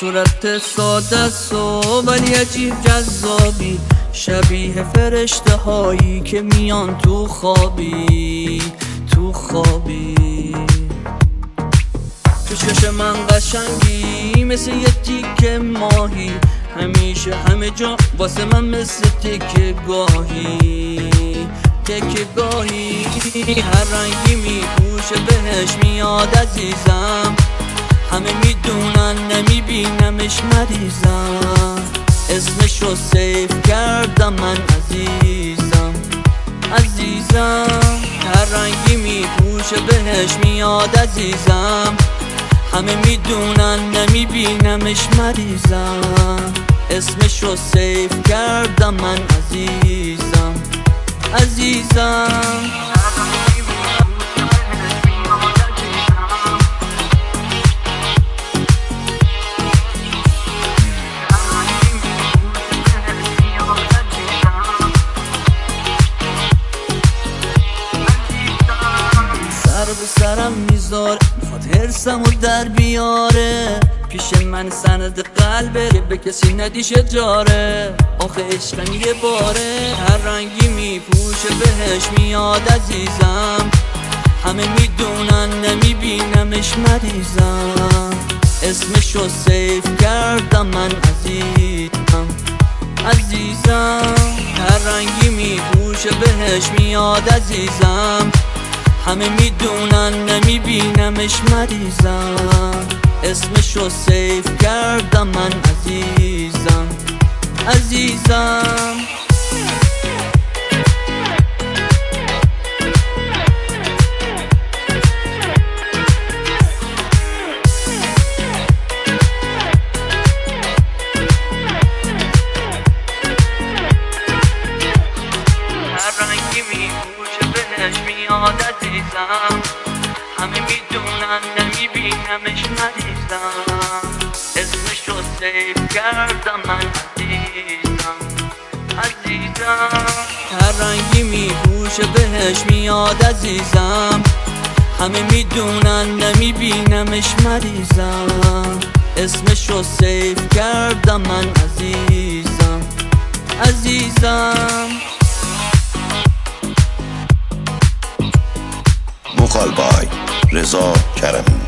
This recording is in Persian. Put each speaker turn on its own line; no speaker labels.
صورت ساده است ولی عجیب جذابی، شبیه فرشته هایی که میان تو خوابی. تو چشم من قشنگی مثل یه تیکه ماهی، همیشه همه جا واسه من مثل تکه گاهی. هر رنگی میپوشه بهش میاد عزیزم، همه میدونن نمیبینمش مریضم. اسمشو سیف کردم من عزیزم. هر رنگی میپوشه بهش میاد عزیزم، همه میدونن نمیبینمش مریضم. اسمشو سیف کردم من عزیزم. سر به سرم میذاره میخواد حرسمو در بیاره، پیش من سند قلبه که به کسی ندیش جاره. آخه عشقم یه باره، هر رنگی میپوشه بهش میاد عزیزم، همه میدونن نمیبینمش مریضم. اسمشو سیف کردم من عزیزم. هر رنگی میپوشه بهش میاد عزیزم، همه میدونن نمیبینمش مریضم. اسمشو سیف کردم من عزیزم. هر رنگی میپوشه بهش میاد عزیزم، همه میدونن نمیبینمش مریضم. اسمشو سیف کردم من عزیزم. هر رنگی میپوشه بهش میاد عزیزم، همه میدونن نمیبینمش مریضم. اسمشو سیف کردم من عزیزم.
وکال بای رضا کرمی.